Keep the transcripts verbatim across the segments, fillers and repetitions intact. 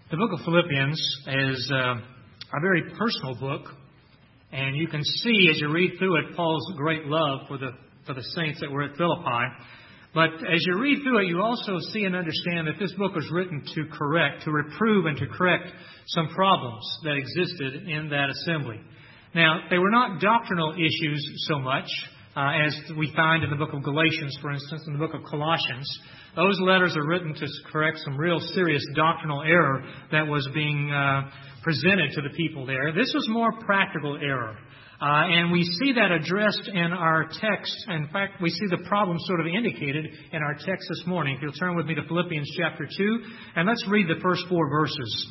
The book of Philippians is uh, a very personal book, and you can see as you read through it Paul's great love for the for the saints that were at Philippi. But as you read through it, you also see and understand that this book was written to correct, to reprove and to correct some problems that existed in that assembly. Now, they were not doctrinal issues so much uh, as we find in the book of Galatians, for instance, in the book of Colossians. Those letters are written to correct some real serious doctrinal error that was being uh, presented to the people there. This was more practical error. Uh, and we see that addressed in our text. In fact, we see the problem sort of indicated in our text this morning. If you'll turn with me to Philippians chapter two, and let's read the first four verses.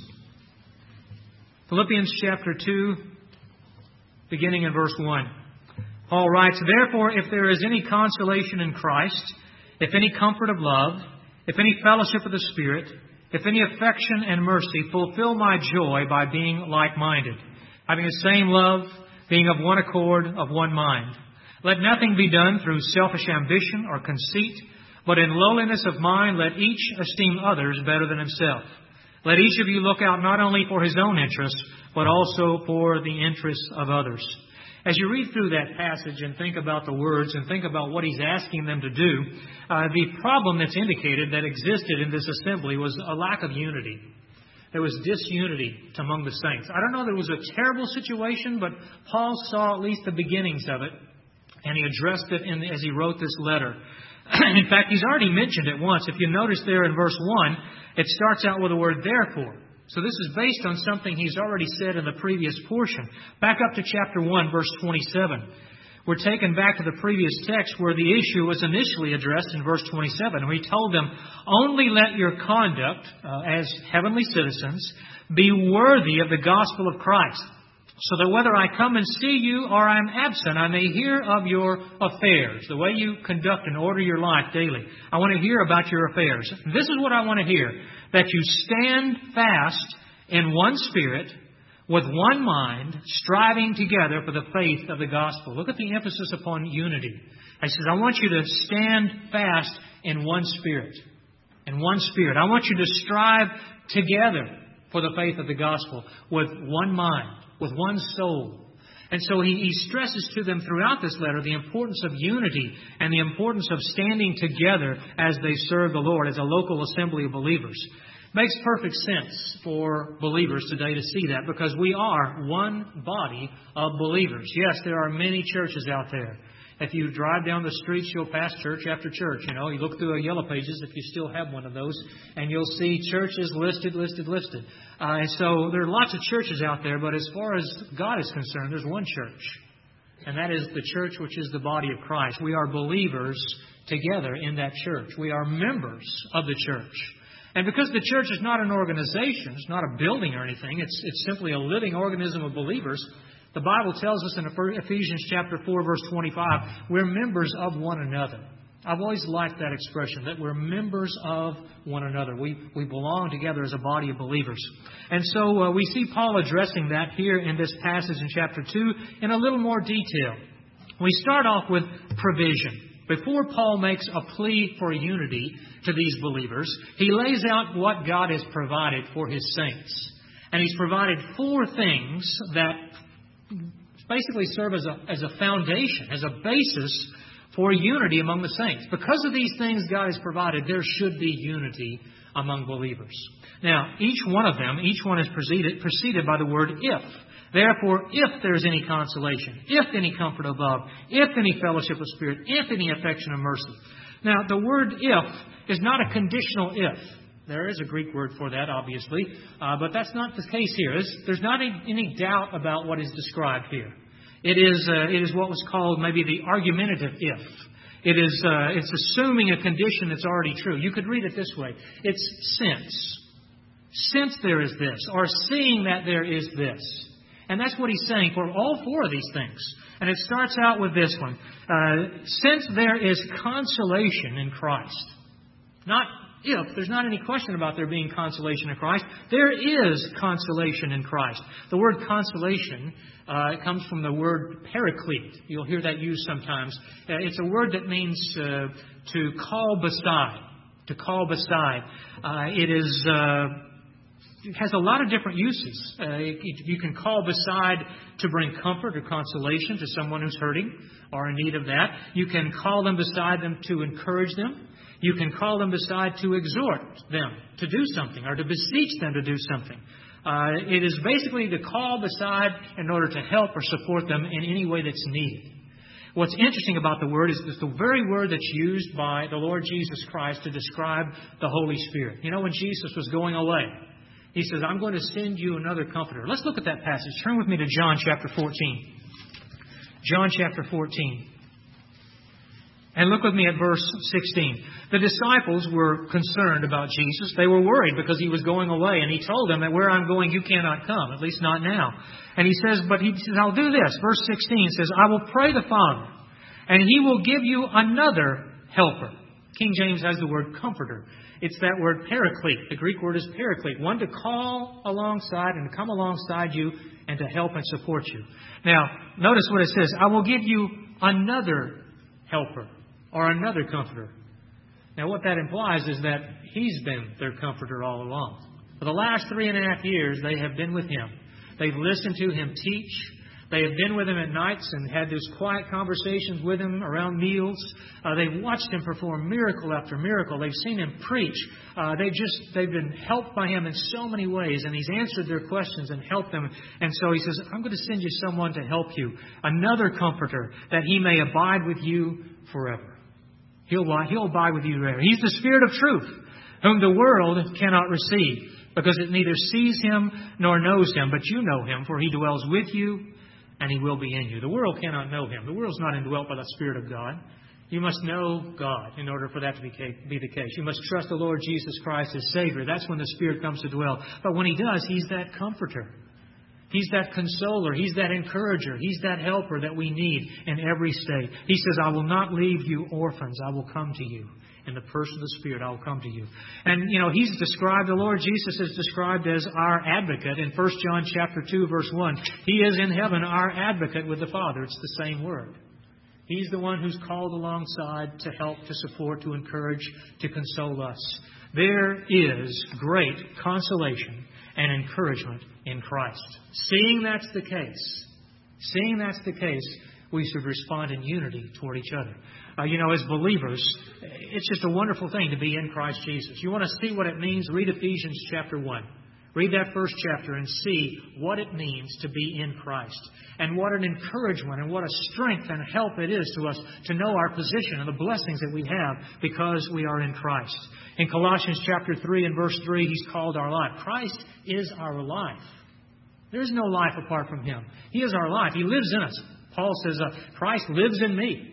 Philippians chapter two, beginning in verse one. Paul writes, "Therefore, if there is any consolation in Christ, if any comfort of love, if any fellowship of the Spirit, if any affection and mercy, fulfill my joy by being like-minded, having the same love, being of one accord, of one mind. Let nothing be done through selfish ambition or conceit, but in lowliness of mind let each esteem others better than himself. Let each of you look out not only for his own interests, but also for the interests of others." As you read through that passage and think about the words and think about what he's asking them to do, uh, the problem that's indicated that existed in this assembly was a lack of unity. There was disunity among the saints. I don't know that it was a terrible situation, but Paul saw at least the beginnings of it, and he addressed it in, as he wrote this letter. In fact, he's already mentioned it once. If you notice there in verse one, it starts out with the word "therefore." So this is based on something he's already said in the previous portion. Back up to chapter one, verse twenty-seven. We're taken back to the previous text where the issue was initially addressed in verse twenty-seven. Where he told them, "Only let your conduct uh, as heavenly citizens be worthy of the gospel of Christ, so that whether I come and see you or I'm absent, I may hear of your affairs," the way you conduct and order your life daily. I want to hear about your affairs. This is what I want to hear, that you stand fast in one spirit, with one mind, striving together for the faith of the gospel. Look at the emphasis upon unity. He says, I want you to stand fast in one spirit. In one spirit. I want you to strive together for the faith of the gospel with one mind, with one soul. And so he, he stresses to them throughout this letter the importance of unity and the importance of standing together as they serve the Lord, as a local assembly of believers. Makes perfect sense for believers today to see that, because we are one body of believers. Yes, there are many churches out there. If you drive down the streets, you'll pass church after church. You know, you look through a Yellow Pages, if you still have one of those, and you'll see churches listed, listed, listed. Uh, and so there are lots of churches out there, but as far as God is concerned, there's one church. And that is the church which is the body of Christ. We are believers together in that church. We are members of the church. And because the church is not an organization, it's not a building or anything, it's, it's simply a living organism of believers, the Bible tells us in Ephesians chapter four, verse twenty-five, we're members of one another. I've always liked that expression, that we're members of one another. We, we belong together as a body of believers. And so uh, we see Paul addressing that here in this passage in chapter two in a little more detail. We start off with provision. Before Paul makes a plea for unity to these believers, he lays out what God has provided for His saints. And He's provided four things that basically serve as a, as a foundation, as a basis for unity among the saints. Because of these things God has provided, there should be unity among believers. Now, each one of them, each one is preceded, preceded by the word "if." Therefore, if there is any consolation, if any comfort of love, if any fellowship of spirit, if any affection of mercy. Now, the word "if" is not a conditional if. There is a Greek word for that, obviously, uh, but that's not the case here. There's, there's not any, any doubt about what is described here. It is uh, it is what was called maybe the argumentative if. It is uh, it's assuming a condition that's already true. You could read it this way: it's since, since there is this, or seeing that there is this. And that's what he's saying for all four of these things. And it starts out with this one. Uh, since there is consolation in Christ. Not if. There's not any question about there being consolation in Christ. There is consolation in Christ. The word consolation uh, comes from the word paraclete. You'll hear that used sometimes. Uh, it's a word that means uh, to call beside. To call beside. Uh, it is... Uh, it has a lot of different uses. Uh, you can call beside to bring comfort or consolation to someone who's hurting or in need of that. You can call them beside them to encourage them. You can call them beside to exhort them to do something or to beseech them to do something. Uh, it is basically to call beside in order to help or support them in any way that's needed. What's interesting about the word is that the very word that's used by the Lord Jesus Christ to describe the Holy Spirit. You know, when Jesus was going away, He says, I'm going to send you another comforter. Let's look at that passage. Turn with me to John chapter fourteen. John chapter fourteen. And look with me at verse sixteen. The disciples were concerned about Jesus. They were worried because He was going away. And He told them that where I'm going, you cannot come, at least not now. And He says, but He says, I'll do this. Verse sixteen says, I will pray the Father, and He will give you another helper. King James has the word comforter. It's that word paraclete. The Greek word is paraclete. One to call alongside and to come alongside you and to help and support you. Now, notice what it says. I will give you another helper or another comforter. Now, what that implies is that He's been their comforter all along. For the last three and a half years, they have been with Him. They've listened to Him teach. They have been with Him at nights and had those quiet conversations with Him around meals. Uh, they've watched Him perform miracle after miracle. They've seen Him preach. Uh, they just they've been helped by Him in so many ways, and He's answered their questions and helped them. And so He says, I'm going to send you someone to help you, another comforter, that He may abide with you forever. He'll, he'll abide with you forever. He's the Spirit of truth, whom the world cannot receive, because it neither sees Him nor knows Him. But you know Him, for He dwells with you, and He will be in you. The world cannot know Him. The world's not indwelt by the Spirit of God. You must know God in order for that to be the case. You must trust the Lord Jesus Christ as Savior. That's when the Spirit comes to dwell. But when He does, He's that comforter. He's that consoler. He's that encourager. He's that helper that we need in every state. He says, I will not leave you orphans. I will come to you. In the person of the Spirit, I will come to you. And, you know, He's described, the Lord Jesus is described as our advocate in First John chapter two, verse one. He is in heaven our advocate with the Father. It's the same word. He's the one who's called alongside to help, to support, to encourage, to console us. There is great consolation and encouragement in Christ. Seeing that's the case, seeing that's the case, we should respond in unity toward each other. Uh, you know, as believers, it's just a wonderful thing to be in Christ Jesus. You want to see what it means? Read Ephesians chapter one. Read that first chapter and see what it means to be in Christ. And what an encouragement and what a strength and help it is to us to know our position and the blessings that we have because we are in Christ. In Colossians chapter three and verse three, He's called our life. Christ is our life. There's no life apart from Him. He is our life. He lives in us. Paul says, uh, Christ lives in me.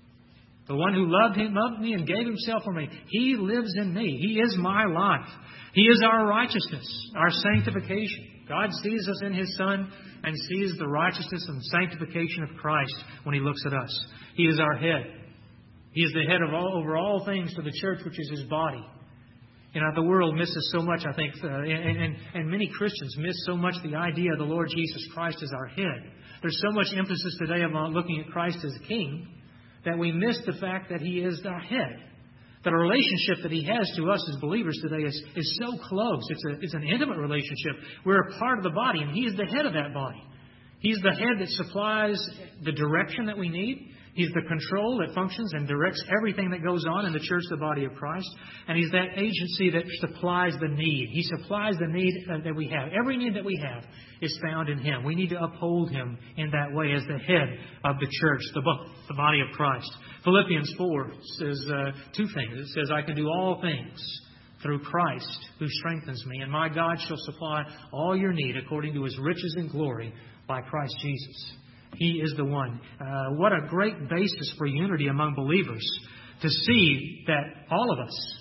The one who loved him, loved me and gave Himself for me. He lives in me. He is my life. He is our righteousness, our sanctification. God sees us in His Son and sees the righteousness and sanctification of Christ when He looks at us. He is our head. He is the head of all over all things to the church, which is His body. You know, the world misses so much, I think, uh, and, and, and many Christians miss so much the idea of the Lord Jesus Christ as our head. There's so much emphasis today about looking at Christ as a king that we miss the fact that He is our head. That a relationship that He has to us as believers today is, is so close. It's, a, it's an intimate relationship. We're a part of the body, and He is the head of that body. He's the head that supplies the direction that we need. He's the control that functions and directs everything that goes on in the church, the body of Christ. And He's that agency that supplies the need. He supplies the need that we have. Every need that we have is found in Him. We need to uphold Him in that way as the head of the church, the, the body of Christ. Philippians four says uh, two things. It says, I can do all things through Christ who strengthens me, and my God shall supply all your need according to His riches and glory by Christ Jesus. He is the one. Uh, what a great basis for unity among believers to see that all of us,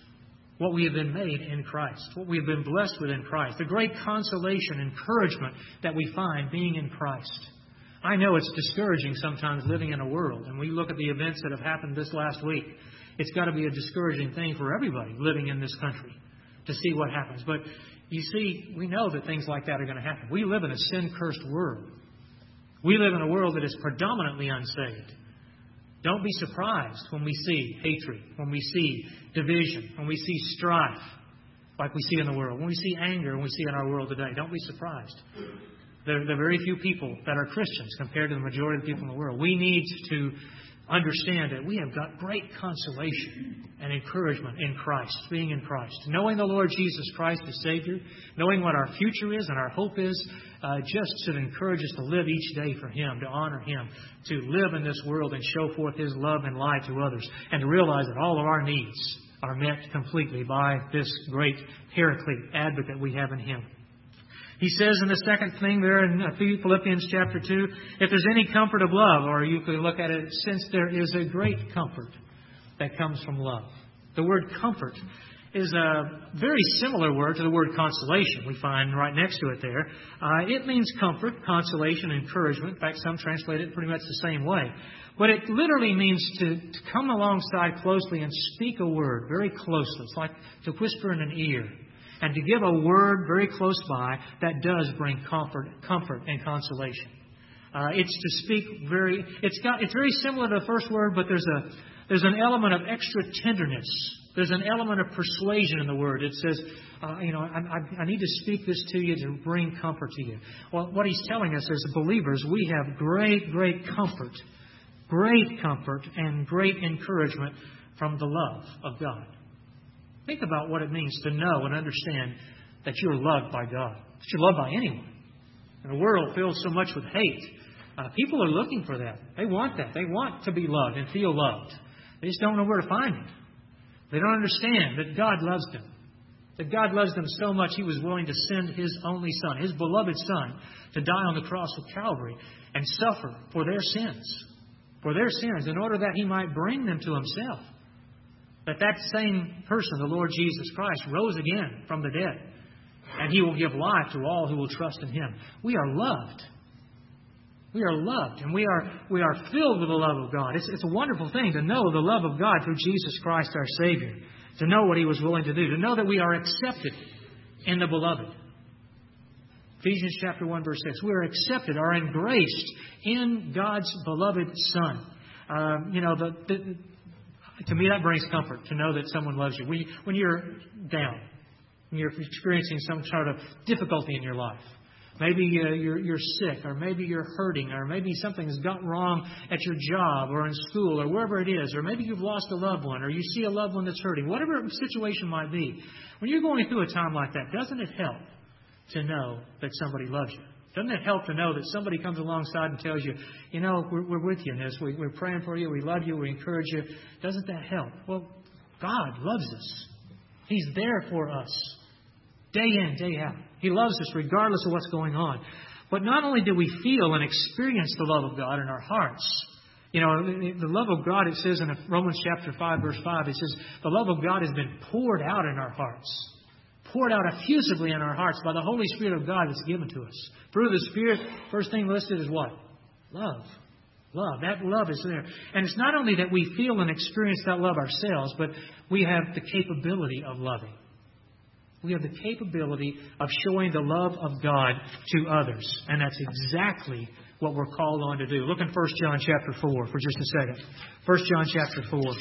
what we have been made in Christ, what we have been blessed with in Christ, the great consolation, encouragement that we find being in Christ. I know it's discouraging sometimes living in a world, and we look at the events that have happened this last week. It's got to be a discouraging thing for everybody living in this country to see what happens. But you see, we know that things like that are going to happen. We live in a sin-cursed world. We live in a world that is predominantly unsaved. Don't be surprised when we see hatred, when we see division, when we see strife. like we see in the world. When we see anger, when we see in our world today, don't be surprised. There, there are very few people that are Christians compared to the majority of the people in the world. We need to understand that we have got great consolation and encouragement in Christ, being in Christ. Knowing the Lord Jesus Christ as Savior, knowing what our future is and our hope is, uh, just should encourage us to live each day for Him, to honor Him, to live in this world and show forth His love and light to others, and to realize that all of our needs are met completely by this great Paraclete, advocate we have in Him. He says in the second thing there in Philippians chapter two, if there's any comfort of love, or you could look at it, since there is a great comfort that comes from love. The word comfort is a very similar word to the word consolation we find right next to it there. Uh, it means comfort, consolation, encouragement. In fact, some translate it pretty much the same way. But it literally means to, to come alongside closely and speak a word very closely. It's like to whisper in an ear. And to give a word very close by that does bring comfort, comfort and consolation. Uh, it's to speak very. It's got. It's very similar to the first word, but there's a there's an element of extra tenderness. There's an element of persuasion in the word. It says, uh, you know, I, I, I need to speak this to you to bring comfort to you. Well, what he's telling us as believers, we have great, great comfort, great comfort, and great encouragement from the love of God. Think about what it means to know and understand that you're loved by God, that you're loved by anyone. And the world filled so much with hate. Uh, people are looking for that. They want that. They want to be loved and feel loved. They just don't know where to find it. They don't understand that God loves them. That God loves them so much He was willing to send His only Son, His beloved Son, to die on the cross of Calvary and suffer for their sins. For their sins, in order that He might bring them to Himself. That that same person, the Lord Jesus Christ, rose again from the dead. And He will give life to all who will trust in Him. We are loved. We are loved. And we are we are filled with the love of God. It's, it's a wonderful thing to know the love of God through Jesus Christ our Savior. To know what He was willing to do. To know that we are accepted in the Beloved. Ephesians chapter one verse six. We are accepted, are embraced in God's beloved Son. Um, you know, the... the To me, that brings comfort to know that someone loves you. When, you, when you're down, when you're experiencing some sort of difficulty in your life, maybe uh, you're, you're sick, or maybe you're hurting, or maybe something's got wrong at your job or in school or wherever it is, or maybe you've lost a loved one, or you see a loved one that's hurting, whatever the situation might be. When you're going through a time like that, doesn't it help to know that somebody loves you? Doesn't it help to know that somebody comes alongside and tells you, you know, we're, we're with you in this. We, we're praying for you. We love you. We encourage you. Doesn't that help? Well, God loves us. He's there for us day in, day out. He loves us regardless of what's going on. But not only do we feel and experience the love of God in our hearts. You know, the love of God, it says in Romans chapter five, verse five, it says, the love of God has been poured out in our hearts. Poured out effusively in our hearts by the Holy Spirit of God that's given to us. Through the Spirit, first thing listed is what? Love. Love. That love is there. And it's not only that we feel and experience that love ourselves, but we have the capability of loving. We have the capability of showing the love of God to others. And that's exactly what we're called on to do. Look in First John chapter four for just a second. First John chapter four.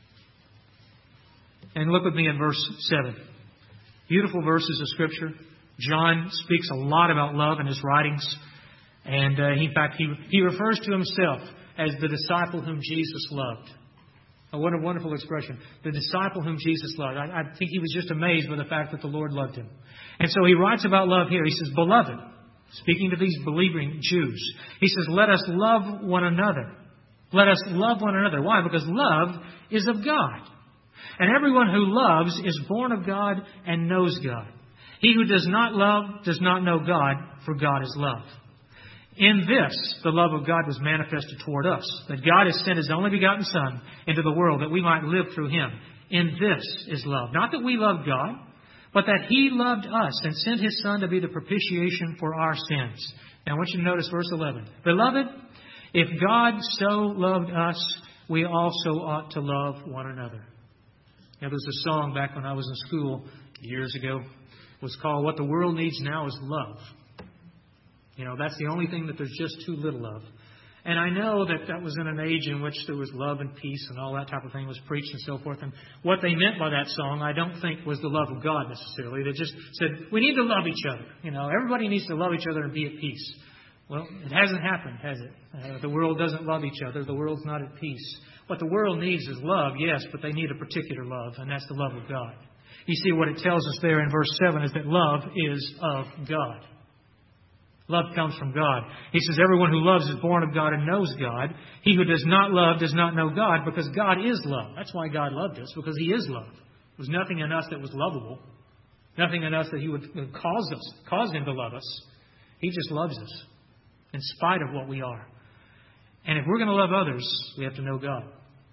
And look with me in verse seven. Beautiful verses of Scripture. John speaks a lot about love in his writings. And uh, in fact, he, he refers to himself as the disciple whom Jesus loved. Oh, what a wonderful expression. The disciple whom Jesus loved. I, I think he was just amazed by the fact that the Lord loved him. And so he writes about love here. He says, Beloved, speaking to these believing Jews, he says, let us love one another. Let us love one another. Why? Because love is of God. And everyone who loves is born of God and knows God. He who does not love does not know God, for God is love. In this, the love of God was manifested toward us, that God has sent His only begotten Son into the world that we might live through Him. In this is love. Not that we loved God, but that He loved us and sent His Son to be the propitiation for our sins. Now I want you to notice verse eleven. Beloved, if God so loved us, we also ought to love one another. Now, there's a song back when I was in school years ago. It was called What the World Needs Now is Love. You know, that's the only thing that there's just too little of. And I know that that was in an age in which there was love and peace and all that type of thing was preached and so forth. And what they meant by that song, I don't think was the love of God necessarily. They just said, we need to love each other. You know, everybody needs to love each other and be at peace. Well, it hasn't happened, has it? Uh, the world doesn't love each other. The world's not at peace. What the world needs is love, yes, but they need a particular love, and that's the love of God. You see, what it tells us there in verse seven is that love is of God. Love comes from God. He says, everyone who loves is born of God and knows God. He who does not love does not know God, because God is love. That's why God loved us, because He is love. There was nothing in us that was lovable. Nothing in us that He would cause us, cause Him to love us. He just loves us in spite of what we are. And if we're going to love others, we have to know God.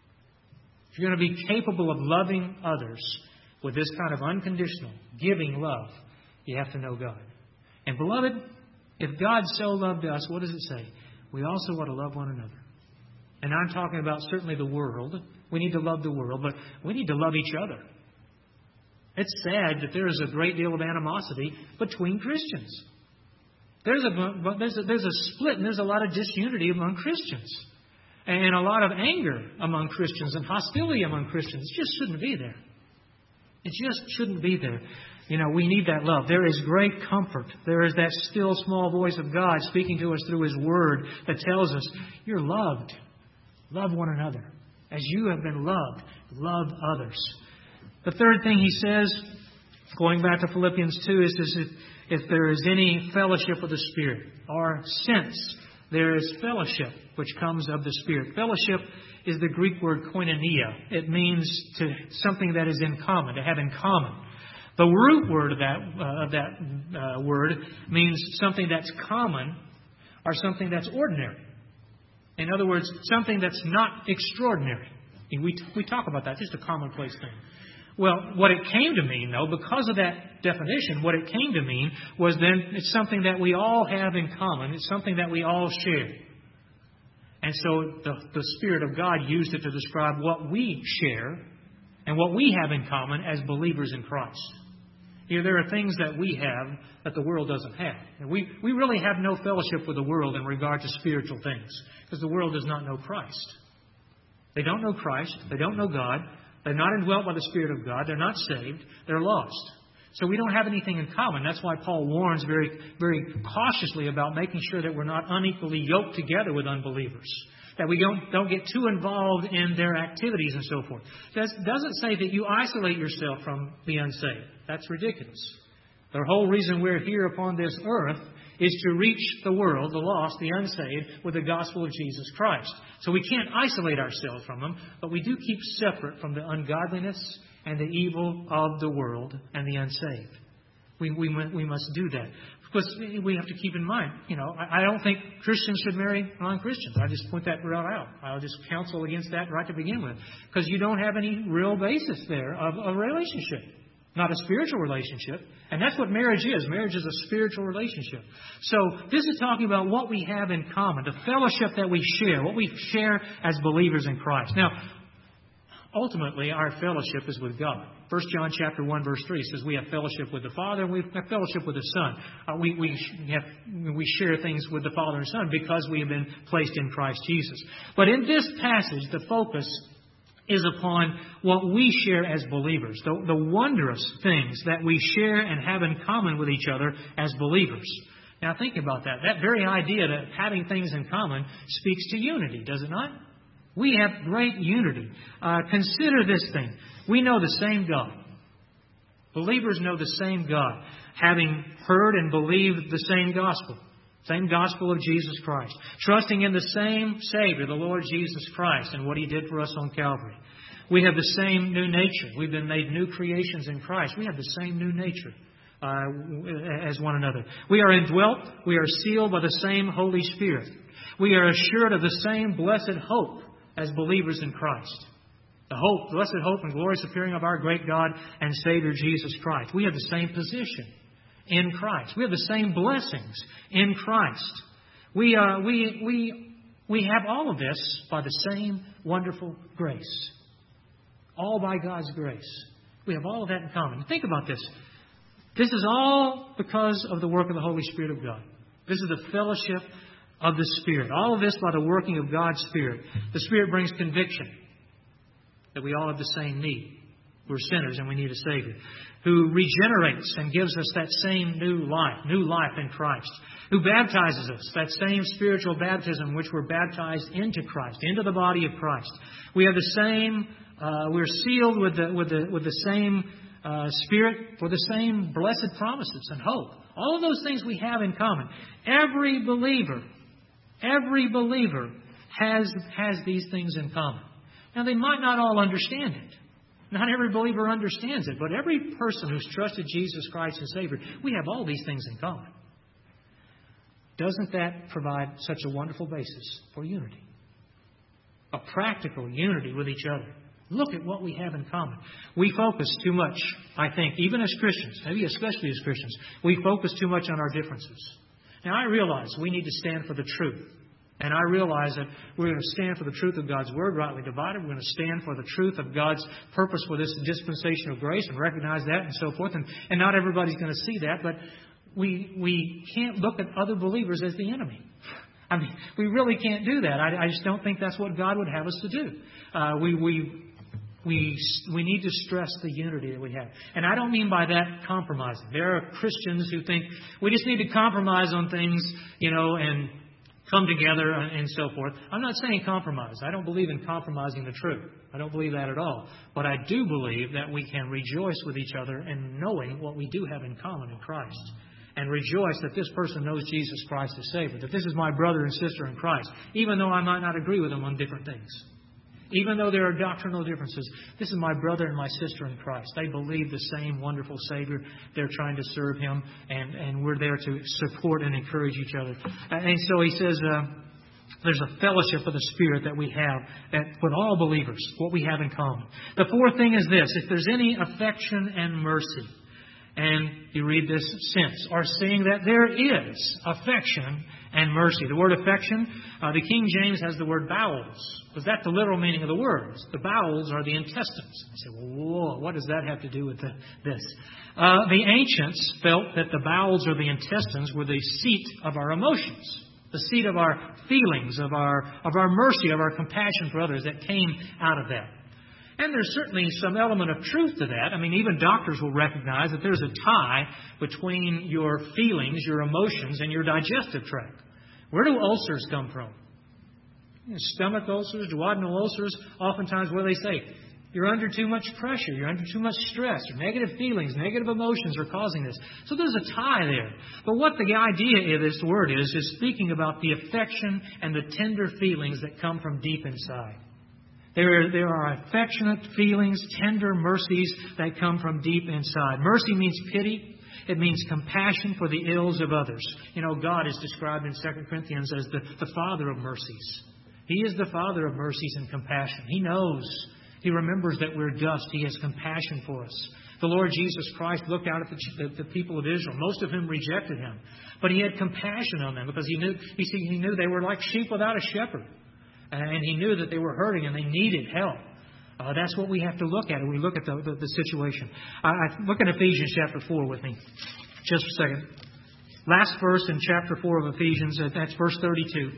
If you're going to be capable of loving others with this kind of unconditional, giving love, you have to know God. And beloved, if God so loved us, what does it say? We also want to love one another. And I'm talking about certainly the world. We need to love the world, but we need to love each other. It's sad that there is a great deal of animosity between Christians. There's a, there's a, there's a split and there's a lot of disunity among Christians. And a lot of anger among Christians and hostility among Christians. It just shouldn't be there. It just shouldn't be there. You know, we need that love. There is great comfort. There is that still small voice of God speaking to us through His Word that tells us, you're loved. Love one another. As you have been loved, love others. The third thing he says, going back to Philippians two, is, is if, if there is any fellowship of the Spirit, or since there is fellowship which comes of the Spirit. Fellowship is the Greek word koinonia. It means to something that is in common, to have in common. The root word of that, uh, of that uh, word means something that's common or something that's ordinary. In other words, something that's not extraordinary. We, we talk about that, just a commonplace thing. Well, what it came to mean, though, because of that definition, what it came to mean was then it's something that we all have in common. It's something that we all share. And so the, the Spirit of God used it to describe what we share and what we have in common as believers in Christ. You know, there are things that we have that the world doesn't have. And we, we really have no fellowship with the world in regard to spiritual things, because the world does not know Christ. They don't know Christ. They don't know God. They're not indwelt by the Spirit of God. They're not saved. They're lost. So we don't have anything in common. That's why Paul warns very, very cautiously about making sure that we're not unequally yoked together with unbelievers. That we don't, don't get too involved in their activities and so forth. It doesn't say that you isolate yourself from the unsaved. That's ridiculous. The whole reason we're here upon this earth is to reach the world, the lost, the unsaved, with the gospel of Jesus Christ. So we can't isolate ourselves from them, but we do keep separate from the ungodliness and the evil of the world and the unsaved. We, we, we must do that. Because we have to keep in mind, you know, I, I don't think Christians should marry non-Christians. I just point that right out. I'll just counsel against that right to begin with. Because you don't have any real basis there of a relationship. Not a spiritual relationship. And that's what marriage is. Marriage is a spiritual relationship. So this is talking about what we have in common, the fellowship that we share, what we share as believers in Christ. Now, ultimately, our fellowship is with God. First John chapter one, verse three says we have fellowship with the Father and we have fellowship with the Son. Uh, we, we, have, we share things with the Father and Son because we have been placed in Christ Jesus. But in this passage, the focus is upon what we share as believers, the, the wondrous things that we share and have in common with each other as believers. Now think about that. That very idea that having things in common speaks to unity, does it not? We have great unity. Uh, consider this thing. We know the same God. Believers know the same God, having heard and believed the same gospel. Same gospel of Jesus Christ. Trusting in the same Savior, the Lord Jesus Christ, and what He did for us on Calvary. We have the same new nature. We've been made new creations in Christ. We have the same new nature uh, as one another. We are indwelt. We are sealed by the same Holy Spirit. We are assured of the same blessed hope as believers in Christ. The hope, blessed hope and glorious appearing of our great God and Savior Jesus Christ. We have the same position in Christ. We have the same blessings in Christ. We, uh, we, we, we have all of this by the same wonderful grace. All by God's grace. We have all of that in common. Think about this. This is all because of the work of the Holy Spirit of God. This is the fellowship of the Spirit. All of this by the working of God's Spirit. The Spirit brings conviction that we all have the same need. We're sinners and we need a Savior. Who regenerates and gives us that same new life, new life in Christ. Who baptizes us, that same spiritual baptism which we're baptized into Christ, into the body of Christ. We have the same, uh, we're sealed with the, with the, with the same uh, Spirit for the same blessed promises and hope. All of those things we have in common. Every believer, every believer has, has these things in common. Now, they might not all understand it. Not every believer understands it, but every person who's trusted Jesus Christ as Savior, we have all these things in common. Doesn't that provide such a wonderful basis for unity? A practical unity with each other. Look at what we have in common. We focus too much, I think, even as Christians, maybe especially as Christians, we focus too much on our differences. Now, I realize we need to stand for the truth. And I realize that we're going to stand for the truth of God's Word, rightly divided. We're going to stand for the truth of God's purpose for this dispensation of grace and recognize that and so forth. And, and not everybody's going to see that, but we we can't look at other believers as the enemy. I mean, we really can't do that. I, I just don't think that's what God would have us to do. Uh, we we we we need to stress the unity that we have. And I don't mean by that compromising. There are Christians who think we just need to compromise on things, you know, and come together and so forth. I'm not saying compromise. I don't believe in compromising the truth. I don't believe that at all. But I do believe that we can rejoice with each other in knowing what we do have in common in Christ. And rejoice that this person knows Jesus Christ as Savior. That this is my brother and sister in Christ. Even though I might not agree with them on different things. Even though there are doctrinal differences, this is my brother and my sister in Christ. They believe the same wonderful Savior. They're trying to serve Him, and, and we're there to support and encourage each other. And so he says uh, there's a fellowship of the Spirit that we have that, with all believers, what we have in common. The fourth thing is this: if there's any affection and mercy, and you read this sense, are saying that there is affection and mercy. The word affection, uh, the King James has the word bowels. Was that the literal meaning of the words? The bowels are the intestines. I say, well, whoa, what does that have to do with the, this? Uh, the ancients felt that the bowels or the intestines were the seat of our emotions, the seat of our feelings, of our of our mercy, of our compassion for others that came out of that. And there's certainly some element of truth to that. I mean, even doctors will recognize that there's a tie between your feelings, your emotions, and your digestive tract. Where do ulcers come from? Stomach ulcers, duodenal ulcers, oftentimes what do they say? You're under too much pressure, you're under too much stress, or negative feelings, negative emotions are causing this. So there's a tie there. But what the idea of this word is, is speaking about the affection and the tender feelings that come from deep inside. There, there are affectionate feelings, tender mercies that come from deep inside. Mercy means pity. It means compassion for the ills of others. You know, God is described in Second Corinthians as the, the Father of mercies. He is the Father of mercies and compassion. He knows. He remembers that we're dust. He has compassion for us. The Lord Jesus Christ looked out at the, the, the people of Israel, most of whom rejected Him. But He had compassion on them because He knew, he, he knew they were like sheep without a shepherd. And He knew that they were hurting and they needed help. Uh, that's what we have to look at when we look at the, the, the situation. I, I look at Ephesians chapter four with me. Just a second. Last verse in chapter four of Ephesians, that's verse thirty-two.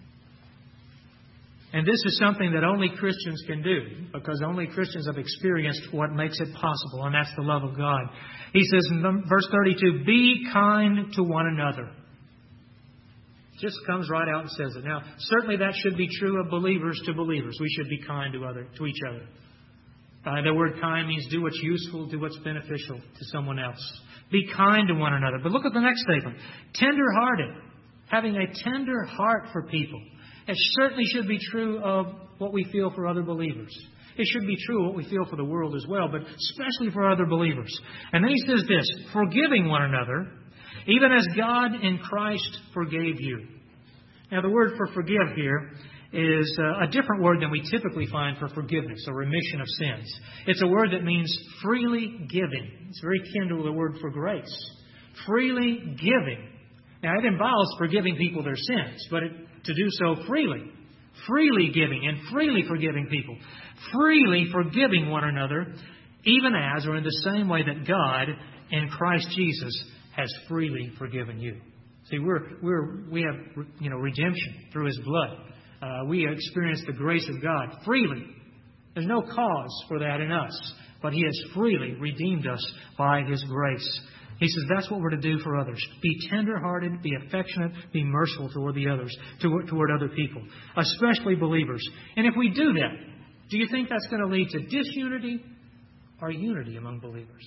And this is something that only Christians can do, because only Christians have experienced what makes it possible, and that's the love of God. He says in verse thirty-two, be kind to one another. Just comes right out and says it. Now, certainly that should be true of believers to believers. We should be kind to other to each other. Uh, the word kind means do what's useful, do what's beneficial to someone else. Be kind to one another. But look at the next statement. Tender-hearted. Having a tender heart for people. It certainly should be true of what we feel for other believers. It should be true of what we feel for the world as well, but especially for other believers. And then he says this, forgiving one another, even as God in Christ forgave you. Now, the word for forgive here is a different word than we typically find for forgiveness or remission of sins. It's a word that means freely giving. It's very kin to the word for grace. Freely giving. Now, it involves forgiving people their sins, but it, to do so freely. Freely giving and freely forgiving people. Freely forgiving one another, even as, or in the same way that God in Christ Jesus has freely forgiven you. See, we're, we're, we have, you know, redemption through His blood. Uh, we experience the grace of God freely. There's no cause for that in us, but He has freely redeemed us by His grace. He says that's what we're to do for others. Be tender-hearted, be affectionate, be merciful toward the others, toward, toward other people, especially believers. And if we do that, do you think that's going to lead to disunity or unity among believers?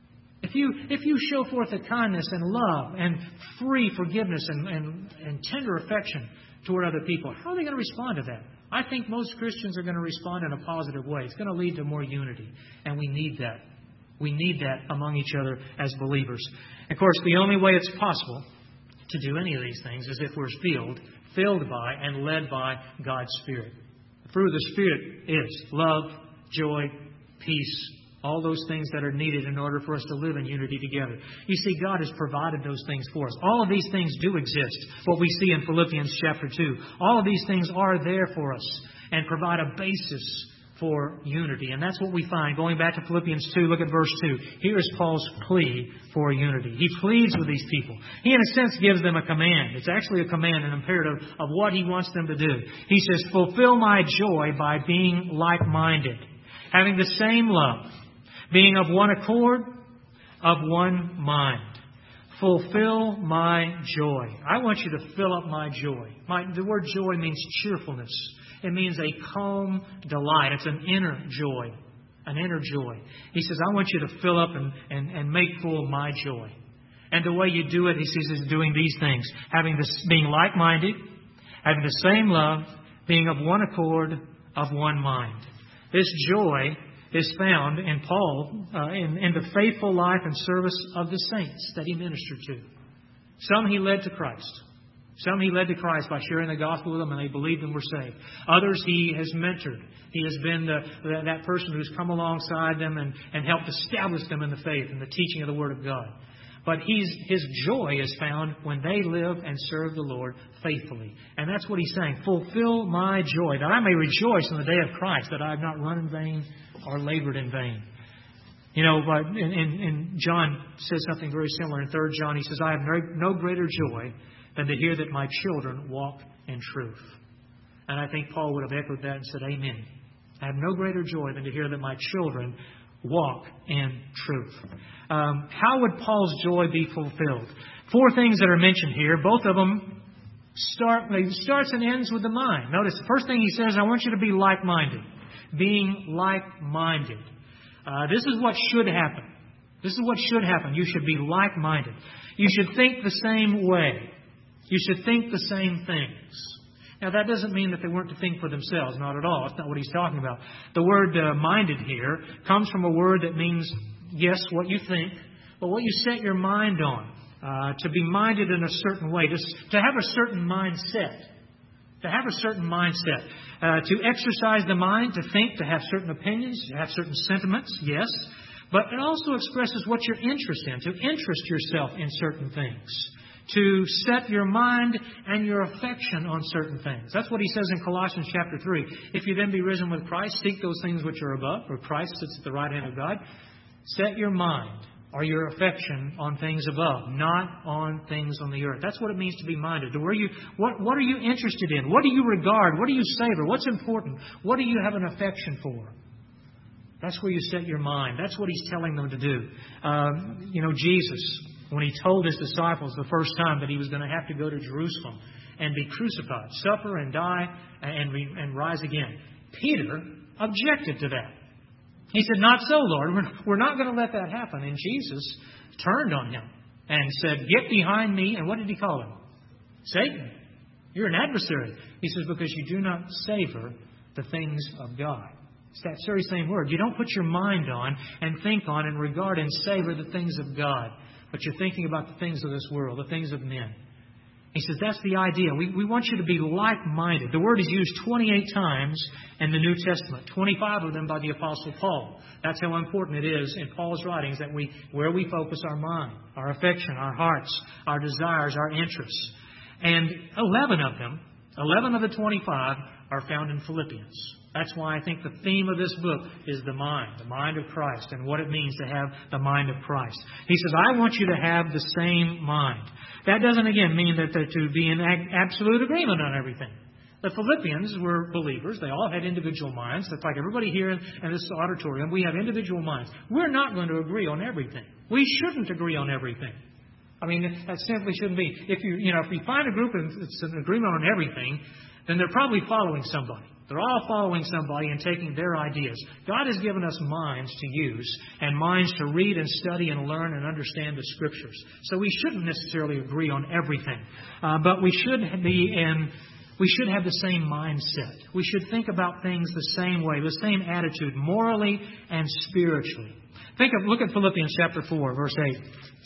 If you if you show forth the kindness and love and free forgiveness and, and, and tender affection toward other people, how are they going to respond to that? I think most Christians are going to respond in a positive way. It's going to lead to more unity, and we need that. We need that among each other as believers. Of course, the only way it's possible to do any of these things is if we're filled, filled by and led by God's Spirit. The fruit of the Spirit is love, joy, peace, all those things that are needed in order for us to live in unity together. You see, God has provided those things for us. All of these things do exist, what we see in Philippians chapter two. All of these things are there for us and provide a basis for unity. And that's what we find. Going back to Philippians two, look at verse two. Here is Paul's plea for unity. He pleads with these people. He, in a sense, gives them a command. It's actually a command, an imperative of what he wants them to do. He says, fulfill my joy by being like-minded, having the same love, being of one accord, of one mind. Fulfill my joy. I want you to fill up my joy. My, the word joy means cheerfulness. It means a calm delight. It's an inner joy. An inner joy. He says, I want you to fill up and, and, and make full my joy. And the way you do it, he says, is doing these things. Having this, being like-minded, having the same love, being of one accord, of one mind. This joy is found in Paul, uh, in, in the faithful life and service of the saints that he ministered to. Some he led to Christ. Some he led to Christ by sharing the gospel with them, and they believed and were saved. Others he has mentored. He has been the, the, that person who's come alongside them and, and helped establish them in the faith and the teaching of the Word of God. But he's, his joy is found when they live and serve the Lord faithfully. And that's what he's saying. Fulfill my joy, that I may rejoice in the day of Christ, that I have not run in vain or labored in vain. You know, but in, in, in John says something very similar. In Third John, he says, I have no, no greater joy than to hear that my children walk in truth. And I think Paul would have echoed that and said, amen. I have no greater joy than to hear that my children walk in truth. Um, how would Paul's joy be fulfilled? Four things that are mentioned here. Both of them start, they starts and ends with the mind. Notice the first thing he says, I want you to be like-minded. Being like-minded. Uh, this is what should happen. This is what should happen. You should be like-minded. You should think the same way. You should think the same things. Now, that doesn't mean that they weren't to think for themselves. Not at all. That's not what he's talking about. The word uh, minded here comes from a word that means, yes, what you think, but what you set your mind on. Uh, to be minded in a certain way. To, to have a certain mindset. To have a certain mindset. Uh, to exercise the mind, to think, to have certain opinions, to have certain sentiments, yes. But it also expresses what you're interested in. To interest yourself in certain things. To set your mind and your affection on certain things. That's what he says in Colossians chapter three. If you then be risen with Christ, seek those things which are above, where Christ sits at the right hand of God. Set your mind or your affection on things above, not on things on the earth. That's what it means to be minded. To where you, what, what are you interested in? What do you regard? What do you savor? What's important? What do you have an affection for? That's where you set your mind. That's what he's telling them to do. Um, you know, Jesus, when he told his disciples the first time that he was going to have to go to Jerusalem and be crucified, suffer and die and, and rise again, Peter objected to that. He said, not so, Lord. We're, we're not going to let that happen. And Jesus turned on him and said, get behind me. And what did he call him? Satan. You're an adversary. He says, because you do not savor the things of God. It's that very same word. You don't put your mind on and think on and regard and savor the things of God. But you're thinking about the things of this world, the things of men. He says that's the idea. We, we want you to be like-minded. The word is used twenty-eight times in the New Testament, twenty-five of them by the Apostle Paul. That's how important it is in Paul's writings that we where we focus our mind, our affection, our hearts, our desires, our interests. And eleven of them, eleven of the twenty-five are found in Philippians. That's why I think the theme of this book is the mind, the mind of Christ, and what it means to have the mind of Christ. He says, I want you to have the same mind. That doesn't, again, mean that they're to be in absolute agreement on everything. The Philippians were believers. They all had individual minds. It's like everybody here in this auditorium, we have individual minds. We're not going to agree on everything. We shouldn't agree on everything. I mean, that simply shouldn't be. If you, you know, if we find a group and it's an agreement on everything, then they're probably following somebody. They're all following somebody and taking their ideas. God has given us minds to use and minds to read and study and learn and understand the Scriptures. So we shouldn't necessarily agree on everything. Uh, but we should be in, we should have the same mindset. We should think about things the same way, the same attitude, morally and spiritually. Think of, look at Philippians chapter four, verse eight.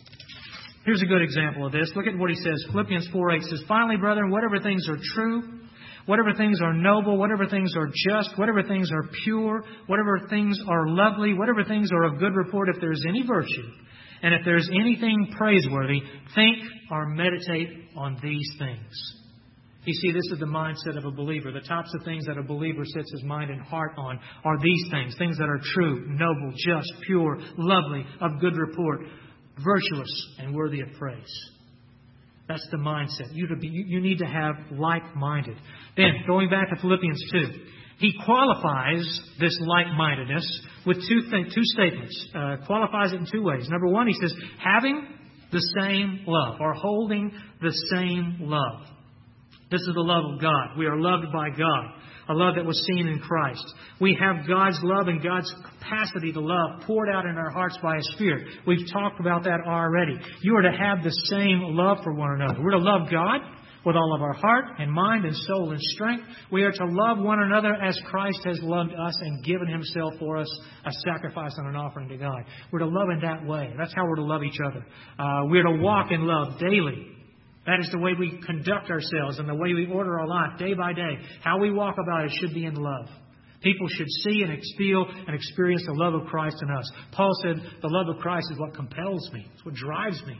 Here's a good example of this. Look at what he says. Philippians four eight says, Finally, brethren, whatever things are true, whatever things are noble, whatever things are just, whatever things are pure, whatever things are lovely, whatever things are of good report, if there's any virtue, and if there's anything praiseworthy, think or meditate on these things. You see, this is the mindset of a believer. The types of things that a believer sets his mind and heart on are these things. Things that are true, noble, just, pure, lovely, of good report, virtuous, and worthy of praise. That's the mindset. You, to be, you need to have like-minded. Then, going back to Philippians two, he qualifies this like-mindedness with two, th- two statements. Uh, qualifies it in two ways. Number one, he says, having the same love, or holding the same love. This is the love of God. We are loved by God. A love that was seen in Christ. We have God's love and God's capacity to love poured out in our hearts by His Spirit. We've talked about that already. You are to have the same love for one another. We're to love God with all of our heart and mind and soul and strength. We are to love one another as Christ has loved us and given Himself for us, a sacrifice and an offering to God. We're to love in that way. That's how we're to love each other. Uh, we're to walk in love daily. That is the way we conduct ourselves and the way we order our life day by day. How we walk about it should be in love. People should see and feel and experience the love of Christ in us. Paul said, the love of Christ is what compels me. It's what drives me.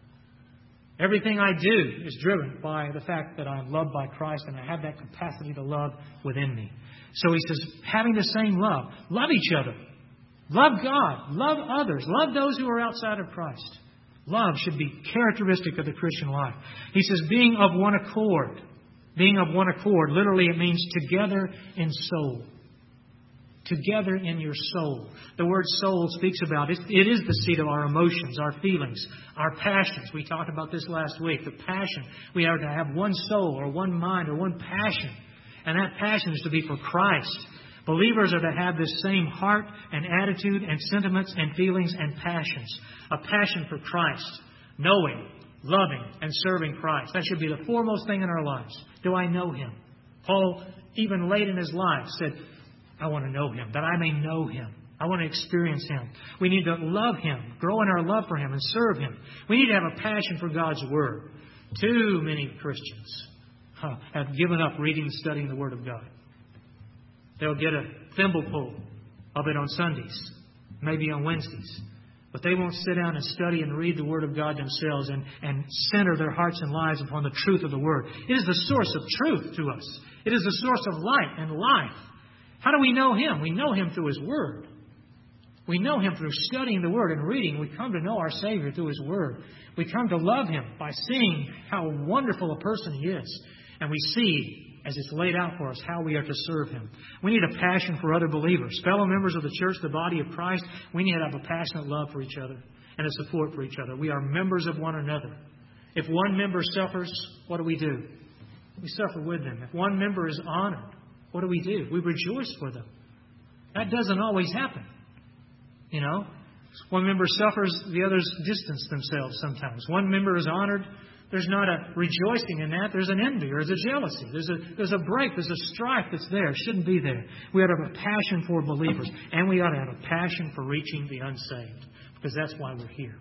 Everything I do is driven by the fact that I'm loved by Christ and I have that capacity to love within me. So he says, having the same love. Love each other. Love God. Love others. Love those who are outside of Christ. Love should be characteristic of the Christian life. He says, being of one accord. Being of one accord, literally it means together in soul. Together in your soul. The word soul speaks about, it, it is the seat of our emotions, our feelings, our passions. We talked about this last week. The passion. We are to have one soul or one mind or one passion. And that passion is to be for Christ. Believers are to have this same heart and attitude and sentiments and feelings and passions. A passion for Christ. Knowing, loving, and serving Christ. That should be the foremost thing in our lives. Do I know Him? Paul, even late in his life, said, I want to know Him, that I may know Him. I want to experience Him. We need to love Him, grow in our love for Him, and serve Him. We need to have a passion for God's Word. Too many Christians huh, have given up reading and studying the Word of God. They'll get a thimbleful of it on Sundays, maybe on Wednesdays. But they won't sit down and study and read the Word of God themselves and, and center their hearts and lives upon the truth of the Word. It is the source of truth to us. It is the source of light and life. How do we know Him? We know Him through His Word. We know Him through studying the Word and reading. We come to know our Savior through His Word. We come to love Him by seeing how wonderful a person He is. And we see, as it's laid out for us, how we are to serve Him. We need a passion for other believers. Fellow members of the church, the body of Christ, we need to have a passionate love for each other and a support for each other. We are members of one another. If one member suffers, what do we do? We suffer with them. If one member is honored, what do we do? We rejoice for them. That doesn't always happen. You know, one member suffers, the others distance themselves sometimes. One member is honored. There's not a rejoicing in that. There's an envy or there's a jealousy. There's a, there's a break. There's a strife that's there. It shouldn't be there. We ought to have a passion for believers. And we ought to have a passion for reaching the unsaved. Because that's why we're here.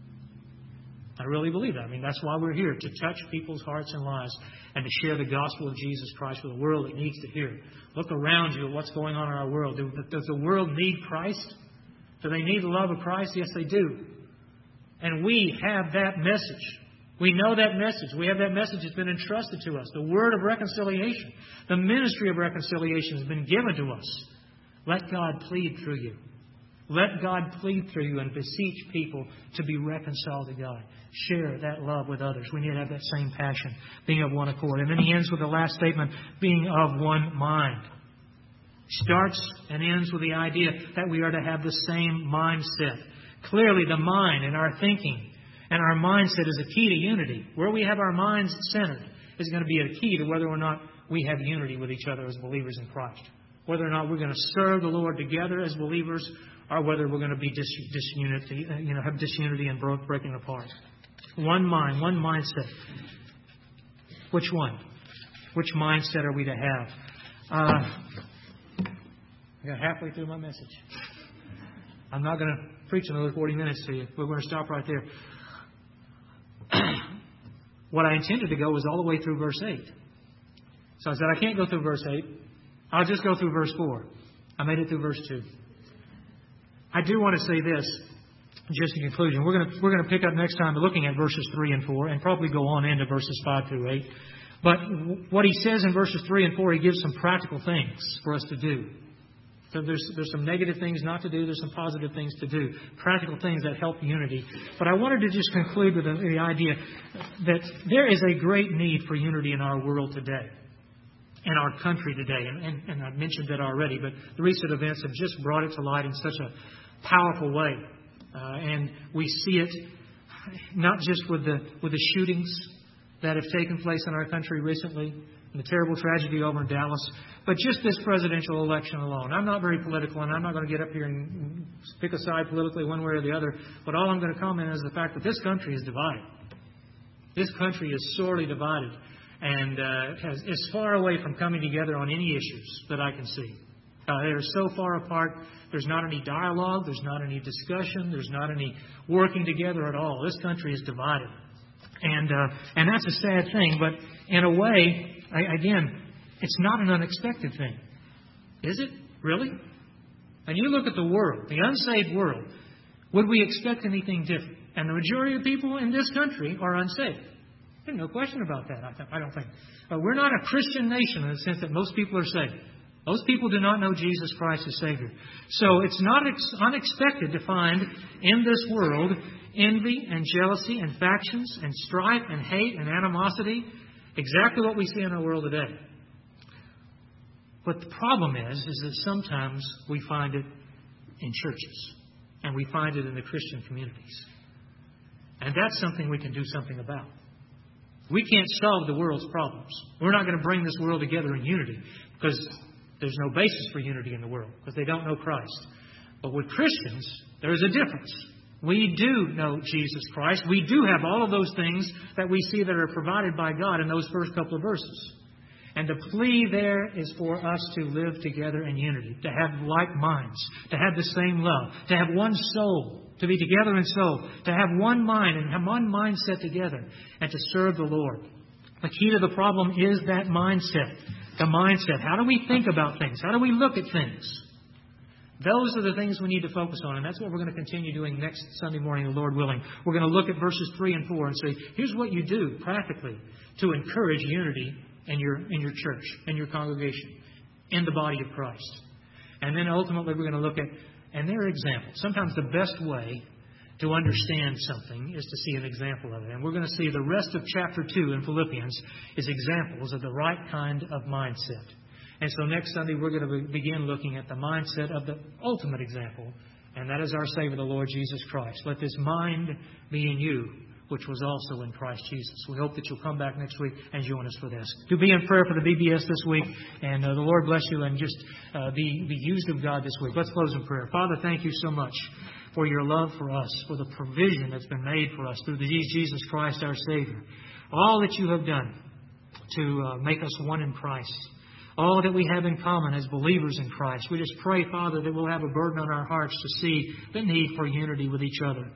I really believe that. I mean, that's why we're here. To touch people's hearts and lives. And to share the gospel of Jesus Christ with a world that needs to hear it. Look around you at what's going on in our world. Does the world need Christ? Do they need the love of Christ? Yes, they do. And we have that message. We know that message. We have that message that's been entrusted to us. The word of reconciliation. The ministry of reconciliation has been given to us. Let God plead through you. Let God plead through you and beseech people to be reconciled to God. Share that love with others. We need to have that same passion, being of one accord. And then he ends with the last statement, being of one mind. Starts and ends with the idea that we are to have the same mindset. Clearly, the mind and our thinking and our mindset is a key to unity. Where we have our minds centered is going to be a key to whether or not we have unity with each other as believers in Christ. Whether or not we're going to serve the Lord together as believers, or whether we're going to be dis- disunity, you know, have disunity and breaking apart. One mind, one mindset. Which one? Which mindset are we to have? Uh, I got halfway through my message. I'm not going to preach another forty minutes to you. We're going to stop right there. What I intended to go was all the way through verse eight. So I said, I can't go through verse eight. I'll just go through verse four. I made it through verse two. I do want to say this, just in conclusion. We're going to, we're going to pick up next time looking at verses three and four and probably go on into verses five through eight. But what he says in verses three and four, he gives some practical things for us to do. So there's, there's some negative things not to do. There's some positive things to do. Practical things that help unity. But I wanted to just conclude with the, the idea that there is a great need for unity in our world today, in our country today. And, and, and I've mentioned that already, but the recent events have just brought it to light in such a powerful way. Uh, and we see it not just with the with the shootings that have taken place in our country recently, and the terrible tragedy over in Dallas, but just this presidential election alone. I'm not very political, and I'm not going to get up here and pick a side politically one way or the other, but all I'm going to comment is the fact that this country is divided. This country is sorely divided and uh, has, is far away from coming together on any issues that I can see. Uh, they are so far apart, there's not any dialogue, there's not any discussion, there's not any working together at all. This country is divided. And uh, and that's a sad thing, but in a way, I, again, it's not an unexpected thing. Is it? Really? And you look at the world, the unsaved world, would we expect anything different? And the majority of people in this country are unsaved. There's no question about that, I, th- I don't think. Uh, we're not a Christian nation in the sense that most people are saved. Most people do not know Jesus Christ as Savior. So it's not ex- unexpected to find in this world envy and jealousy and factions and strife and hate and animosity. Exactly what we see in our world today. But the problem is, is that sometimes we find it in churches. And we find it in the Christian communities. And that's something we can do something about. We can't solve the world's problems. We're not going to bring this world together in unity because there's no basis for unity in the world because they don't know Christ. But with Christians, there is a difference. We do know Jesus Christ. We do have all of those things that we see that are provided by God in those first couple of verses. And the plea there is for us to live together in unity, to have like minds, to have the same love, to have one soul, to be together in soul, to have one mind and have one mindset together, and to serve the Lord. The key to the problem is that mindset. The mindset. How do we think about things? How do we look at things? Those are the things we need to focus on, and that's what we're going to continue doing next Sunday morning, the Lord willing. We're going to look at verses three and four and say, here's what you do practically to encourage unity in your in your church, in your congregation, in the body of Christ. And then ultimately we're going to look at, and there are examples. Sometimes the best way to understand something is to see an example of it. And we're going to see the rest of chapter two in Philippians is examples of the right kind of mindset. And so next Sunday we're going to begin looking at the mindset of the ultimate example, and that is our Savior, the Lord Jesus Christ. Let this mind be in you, which was also in Christ Jesus. We hope that you'll come back next week and join us for this. Do be in prayer for the B B S this week, and uh, the Lord bless you, and just uh, be, be used of God this week. Let's close in prayer. Father, thank you so much for your love for us, for the provision that's been made for us through the Jesus Christ, our Savior. All that you have done to uh, make us one in Christ. All that we have in common as believers in Christ. We just pray, Father, that we'll have a burden on our hearts to see the need for unity with each other.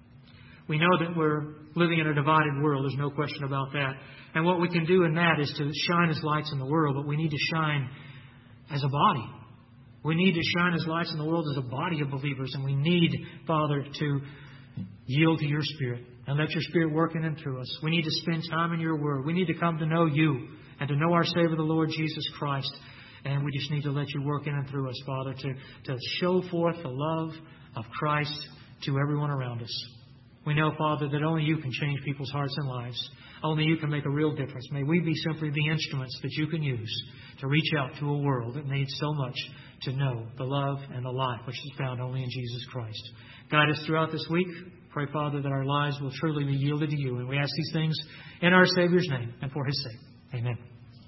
We know that we're living in a divided world. There's no question about that. And what we can do in that is to shine as lights in the world, but we need to shine as a body. We need to shine as lights in the world as a body of believers, and we need, Father, to yield to your Spirit And let your Spirit work in and through us. We need to spend time in your Word. We need to come to know you and to know our Savior, the Lord Jesus Christ. And we just need to let you work in and through us, Father, to, to show forth the love of Christ to everyone around us. We know, Father, that only you can change people's hearts and lives. Only you can make a real difference. May we be simply the instruments that you can use to reach out to a world that needs so much to know the love and the life which is found only in Jesus Christ. Guide us throughout this week. Pray, Father, that our lives will truly be yielded to you. And we ask these things in our Savior's name and for His sake. Amen.